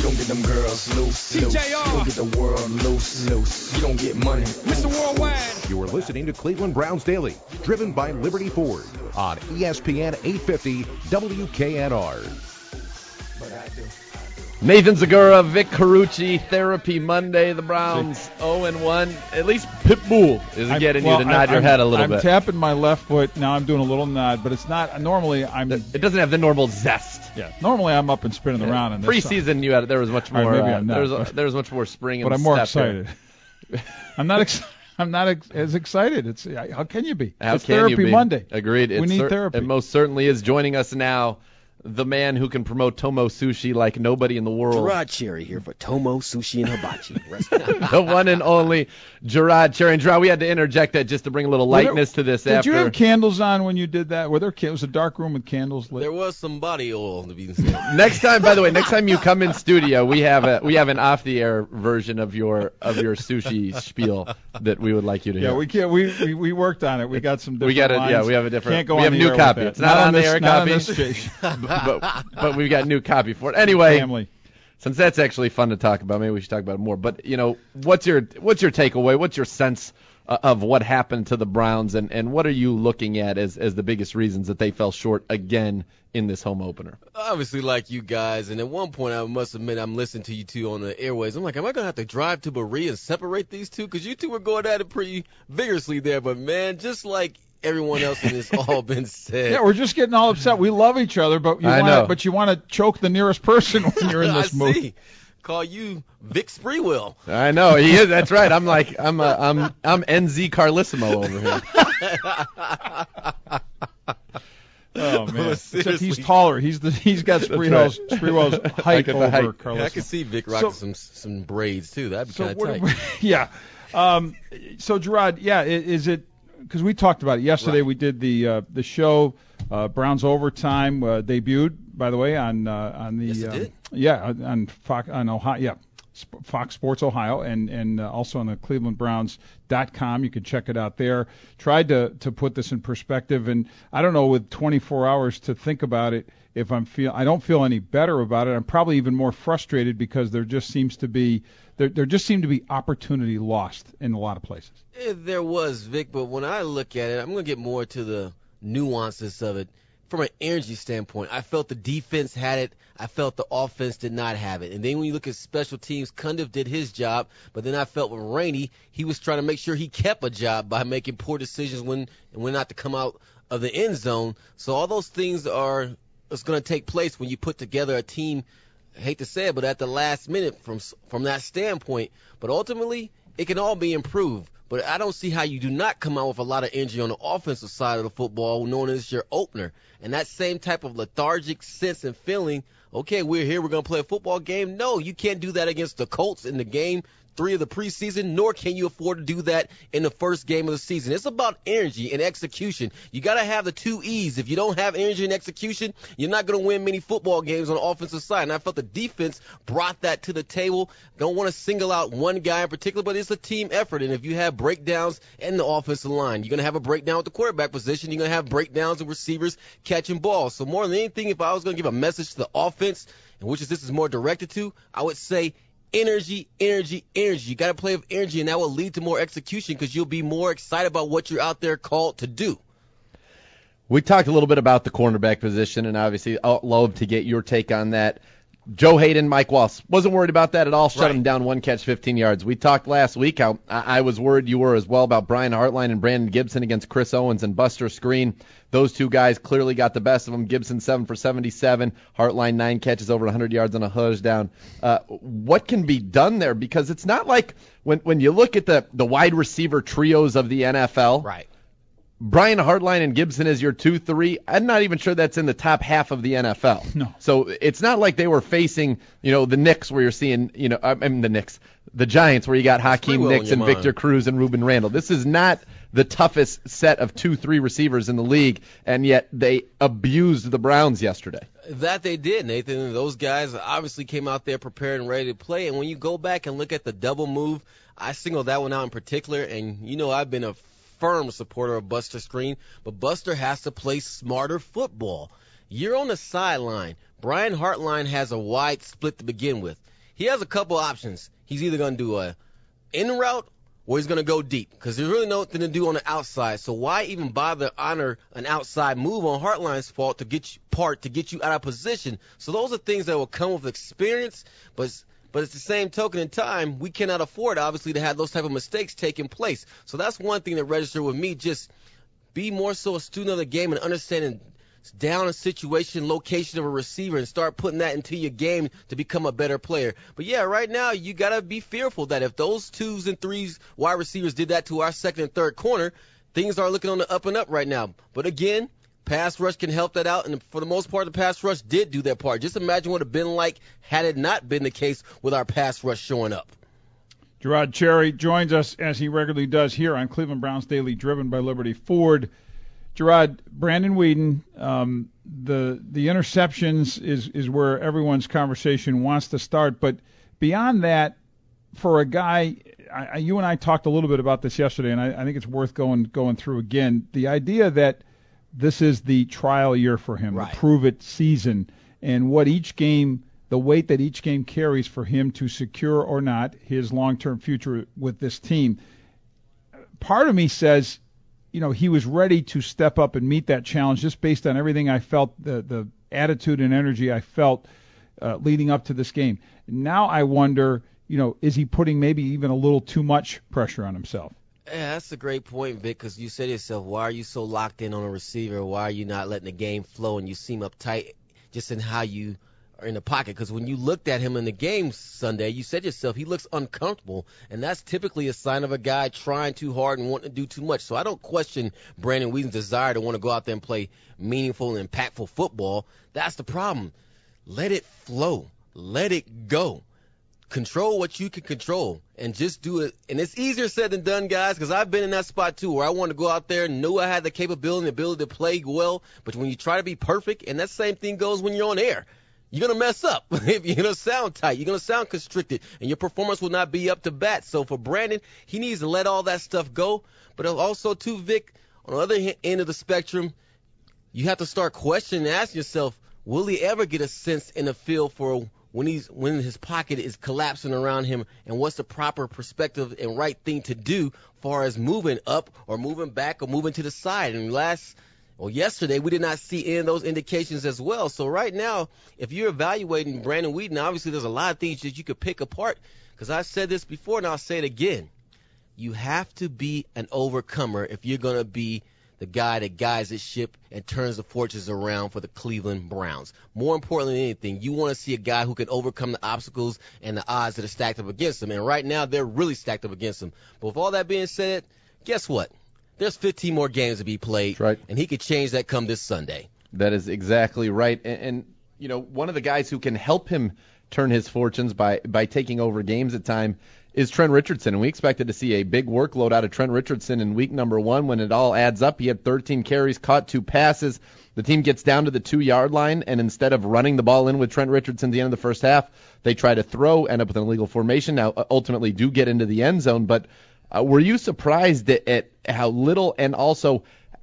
gon' get them girls loose. You gon' get the world loose. You gon' get money. Mr. Worldwide. You are listening to Cleveland Browns Daily, driven by Liberty Ford on ESPN 850 WKNR. Nathan Zagura, Vic Carucci, Therapy Monday. The Browns 0-1. At least Pitbull is getting you to nod your head a little bit. I'm tapping my left foot. Now I'm doing a little nod, but it's not. Normally, It doesn't have the normal zest. Yeah. Normally, I'm up and spinning around. In this Preseason, there was much more. Right, maybe I'm not, there was much more spring. But I'm more excited. I'm not as excited. How can you be? How it's can Therapy you be? Monday. Agreed. We need therapy. It most certainly is. Joining us now, the man who can promote Tomo Sushi like nobody in the world. Gerard Cherry here for Tomo Sushi and Hibachi. The one and only Gerard Cherry. And Gerard, we had to interject that just to bring a little lightness to this. Did you have candles on when you did that? It was a dark room with candles lit? There was some body oil to be said. Next time you come in studio, we have an off the air version of your sushi spiel that we would like you to hear. Yeah, we can't. We worked on it. We got some different lines. Yeah, we have a different. Can't go we on have the new air copy. With It's not on the air copy. On this but we've got new copy for it. Anyway, family. Since that's actually fun to talk about, maybe we should talk about it more. But what's your takeaway? What's your sense of what happened to the Browns, and what are you looking at as the biggest reasons that they fell short again in this home opener? Obviously, like you guys, and at one point I must admit I'm listening to you two on the airways. I'm like, am I gonna have to drive to Berea and separate these two? Because you two were going at it pretty vigorously there. But man, just like everyone else in this all been said. Yeah, we're just getting all upset. We love each other, but you want to choke the nearest person when you're in this mood. See. Call you Vic Spreewell. I know he is. That's right. I'm NZ Carlissimo over here. Oh man! Except he's taller. He's got Spreewell's height over Carlissimo. Yeah, I can see Vic rocking some braids too. That'd be kind of tight. Yeah. So Gerard, is it? Because we talked about it yesterday. Right. We did the show. Browns Overtime debuted, by the way, on the yes, it did. On Fox Sports Ohio, and also on the ClevelandBrowns.com. You can check it out there. Tried to put this in perspective, and I don't know, with 24 hours to think about it, I don't feel any better about it. I'm probably even more frustrated because there just seemed to be opportunity lost in a lot of places. There was, Vic, but when I look at it, I'm going to get more to the nuances of it. From an energy standpoint, I felt the defense had it. I felt the offense did not have it. And then when you look at special teams, Cundiff did his job, but then I felt with Rainey, he was trying to make sure he kept a job by making poor decisions when not to come out of the end zone. So all those things it's going to take place when you put together a team, I hate to say it, but at the last minute from that standpoint. But ultimately, it can all be improved. But I don't see how you do not come out with a lot of energy on the offensive side of the football, knowing it's your opener. And that same type of lethargic sense and feeling, okay, we're here, we're going to play a football game. No, you can't do that against the Colts in the game 3 of the preseason, nor can you afford to do that in the first game of the season. It's about energy and execution. You got to have the 2 E's. If you don't have energy and execution, you're not going to win many football games on the offensive side. And I felt the defense brought that to the table. Don't want to single out one guy in particular, but it's a team effort. And if you have breakdowns in the offensive line, you're going to have a breakdown with the quarterback position. You're going to have breakdowns with receivers catching balls. So more than anything, if I was going to give a message to the offense, and which this is more directed to, I would say energy. You got to play with energy, and that will lead to more execution because you'll be more excited about what you're out there called to do. We talked a little bit about the cornerback position, and obviously I'd love to get your take on that. Joe Hayden, Mike Wallace, wasn't worried about that at all. Shut him down, 1 catch, 15 yards. We talked last week how I was worried you were as well about Brian Hartline and Brandon Gibson against Chris Owens and Buster Skrine. Those two guys clearly got the best of them. Gibson 7 for 77, Hartline 9 catches over 100 yards on a touchdown. What can be done there? Because it's not like when you look at the wide receiver trios of the NFL. Right. Brian Hartline and Gibson is your 2-3. I'm not even sure that's in the top half of the NFL. No. So it's not like they were facing, the Knicks where you're seeing, the Giants where you got Hakeem Nicks and Victor Cruz and Ruben Randle. This is not the toughest set of 2-3 receivers in the league, and yet they abused the Browns yesterday. That they did, Nathan. Those guys obviously came out there prepared and ready to play. And when you go back and look at the double move, I singled that one out in particular. And, I've been a firm supporter of Buster Skrine, but Buster has to play smarter football. You're on the sideline. Brian Hartline has a wide split to begin with. he has a couple options. He's either going to do a in route or he's going to go deep because there's really nothing to do on the outside. So why even bother honor an outside move on Hartline's fault to get you out of position? So those are things that will come with experience, but it's the same token in time, we cannot afford, obviously, to have those type of mistakes taking place. So that's one thing that registered with me. Just be more so a student of the game and understanding down a situation, location of a receiver, and start putting that into your game to become a better player. But, yeah, right now you got to be fearful that if those 2s and 3s wide receivers did that to our second and third corner, things are looking on the up and up right now. But, again, pass rush can help that out, and for the most part, the pass rush did do that part. Just imagine what it would have been like had it not been the case with our pass rush showing up. Gerard Cherry joins us, as he regularly does, here on Cleveland Browns Daily, driven by Liberty Ford. Gerard, Brandon Weeden, the interceptions is where everyone's conversation wants to start. But beyond that, for a guy, you and I talked a little bit about this yesterday, and I think it's worth going through again. The idea that this is the trial year for him, right, the prove-it season, and what each game, the weight that each game carries for him to secure or not his long-term future with this team. Part of me says, he was ready to step up and meet that challenge just based on everything I felt, the attitude and energy I felt leading up to this game. Now I wonder, is he putting maybe even a little too much pressure on himself? Yeah, that's a great point, Vic, because you said to yourself, why are you so locked in on a receiver? Why are you not letting the game flow and you seem uptight just in how you are in the pocket? Because when you looked at him in the game Sunday, you said to yourself, he looks uncomfortable, and that's typically a sign of a guy trying too hard and wanting to do too much. So I don't question Brandon Weeden's desire to want to go out there and play meaningful and impactful football. That's the problem. Let it flow. Let it go. Control what you can control and just do it. And it's easier said than done, guys, because I've been in that spot too where I wanted to go out there and know I had the capability and the ability to play well. But when you try to be perfect, and that same thing goes when you're on air, you're going to mess up. You're going to sound tight. You're going to sound constricted, and your performance will not be up to bat. So for Brandon, he needs to let all that stuff go. But also, too, Vic, on the other end of the spectrum, you have to start questioning and asking yourself, will he ever get a sense in the field for when his pocket is collapsing around him, and what's the proper perspective and right thing to do as far as moving up or moving back or moving to the side? And yesterday we did not see any of those indications as well. So right now, if you're evaluating Brandon Weeden, obviously there's a lot of things that you could pick apart, because I've said this before and I'll say it again. You have to be an overcomer if you're going to be the guy that guides the ship and turns the fortunes around for the Cleveland Browns. More importantly than anything, you want to see a guy who can overcome the obstacles and the odds that are stacked up against him. And right now, they're really stacked up against him. But with all that being said, guess what? There's 15 more games to be played, that's right, and he could change that come this Sunday. That is exactly right. And one of the guys who can help him turn his fortunes by taking over games at time is Trent Richardson, and we expected to see a big workload out of Trent Richardson in week number 1. When it all adds up, he had 13 carries, caught 2 passes. The team gets down to the 2-yard line, and instead of running the ball in with Trent Richardson at the end of the first half, they try to throw, end up with an illegal formation. Now, ultimately do get into the end zone, but were you surprised at how little and also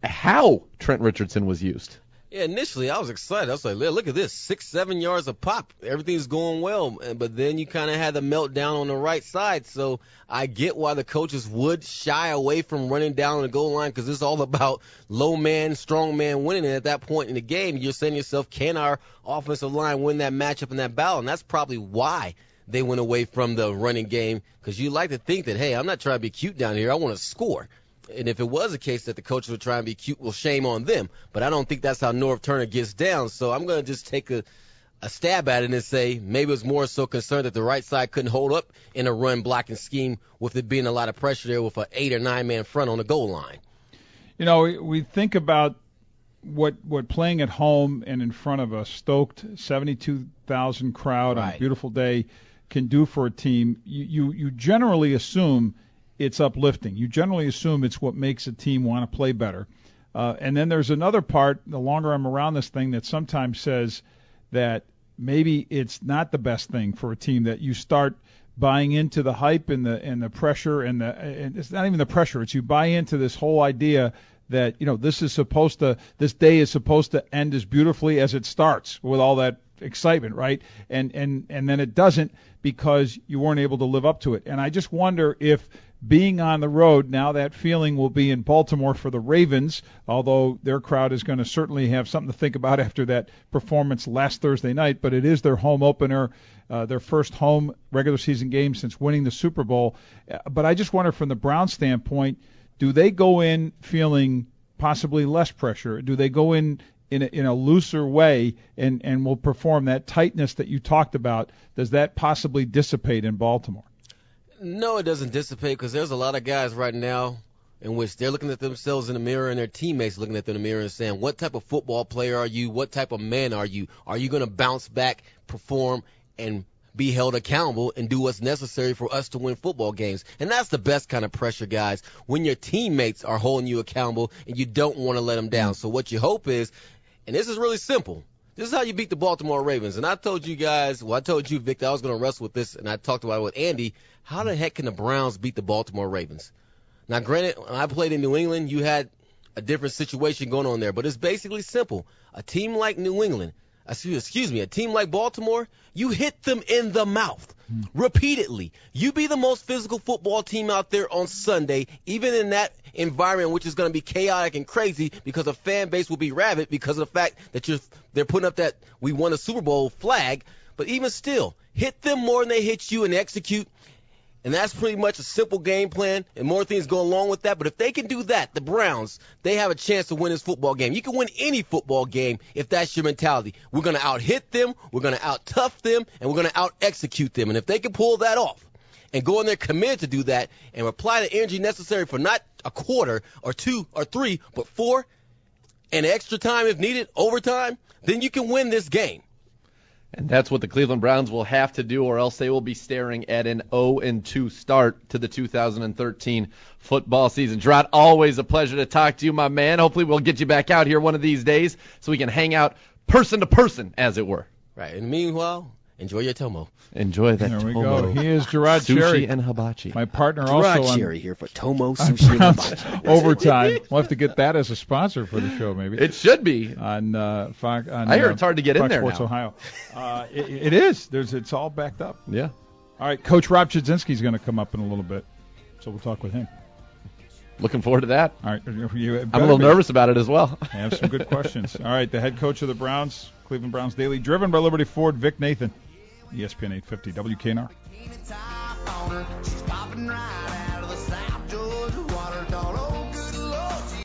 how Trent Richardson was used? Yeah, initially I was excited. I was like, look at this, 6-7 yards a pop. Everything's going well. But then you kind of had the meltdown on the right side. So I get why the coaches would shy away from running down the goal line, because it's all about low man, strong man winning. And at that point in the game, you're saying to yourself, can our offensive line win that matchup in that battle? And that's probably why they went away from the running game, because you like to think that, hey, I'm not trying to be cute down here. I want to score. And if it was a case that the coaches were trying to be cute, well, shame on them. But I don't think that's how Norv Turner gets down. So I'm going to just take a stab at it and say maybe it's more so concerned that the right side couldn't hold up in a run blocking scheme with it being a lot of pressure there with an 8 or 9 man front on the goal line. We think about what playing at home and in front of a stoked 72,000 crowd on a beautiful day can do for a team. You generally assume it's uplifting. You generally assume it's what makes a team want to play better. And then there's another part, the longer I'm around this thing, that sometimes says that maybe it's not the best thing for a team, that you start buying into the hype and the pressure and it's not even the pressure. It's you buy into this whole idea that, this day is supposed to end as beautifully as it starts, with all that excitement, right? And then it doesn't because you weren't able to live up to it. And I just wonder if being on the road, now that feeling will be in Baltimore for the Ravens, although their crowd is going to certainly have something to think about after that performance last Thursday night, but it is their home opener, their first home regular season game since winning the Super Bowl. But I just wonder from the Browns standpoint, do they go in feeling possibly less pressure? Do they go in a looser way and will perform that tightness that you talked about? Does that possibly dissipate in Baltimore? No, it doesn't dissipate because there's a lot of guys right now in which they're looking at themselves in the mirror and their teammates looking at them in the mirror and saying, what type of football player are you? What type of man are you? Are you going to bounce back, perform, and be held accountable and do what's necessary for us to win football games? And that's the best kind of pressure, guys, when your teammates are holding you accountable and you don't want to let them down. So what you hope is, and this is really simple, this is how you beat the Baltimore Ravens. And I told you guys, I told you, Victor, I was going to wrestle with this, and I talked about it with Andy. How the heck can the Browns beat the Baltimore Ravens? Now, granted, when I played in New England, you had a different situation going on there, but it's basically simple. A team like New England, a team like Baltimore, you hit them in the mouth repeatedly. You be the most physical football team out there on Sunday, even in that environment, which is going to be chaotic and crazy because the fan base will be rabid because of the fact that they're putting up that we won a Super Bowl flag. But even still, hit them more than they hit you and execute. And that's pretty much a simple game plan, and more things go along with that. But if they can do that, the Browns, they have a chance to win this football game. You can win any football game if that's your mentality. We're going to out-hit them, we're going to out-tough them, and we're going to out-execute them. And if they can pull that off and go in there committed to do that and apply the energy necessary for not a quarter or 2 or 3, but 4, and extra time if needed, overtime, then you can win this game. And that's what the Cleveland Browns will have to do, or else they will be staring at an 0-2 start to the 2013 football season. Gerard, always a pleasure to talk to you, my man. Hopefully we'll get you back out here one of these days so we can hang out person to person, as it were. Right. And meanwhile, enjoy your Tomo. Enjoy that There we Tomo. go. He is Gerard Sushi Cherry, and hibachi. my partner Gerard also on Cherry here for Tomo Sushi and Hibachi. Overtime. We'll have to get that as a sponsor for the show, maybe. It should be. On Fox. I hear it's hard to get in Fox there Sports now. Ohio. It is. It's all backed up. Yeah. All right, Coach Rob Chudzinski is going to come up in a little bit, so we'll talk with him. Looking forward to that. All right, I'm a little nervous about it as well. I have some good questions. All right, the head coach of the Browns, Cleveland Browns Daily, driven by Liberty Ford, Vic Nathan, ESPN 850 WKNR.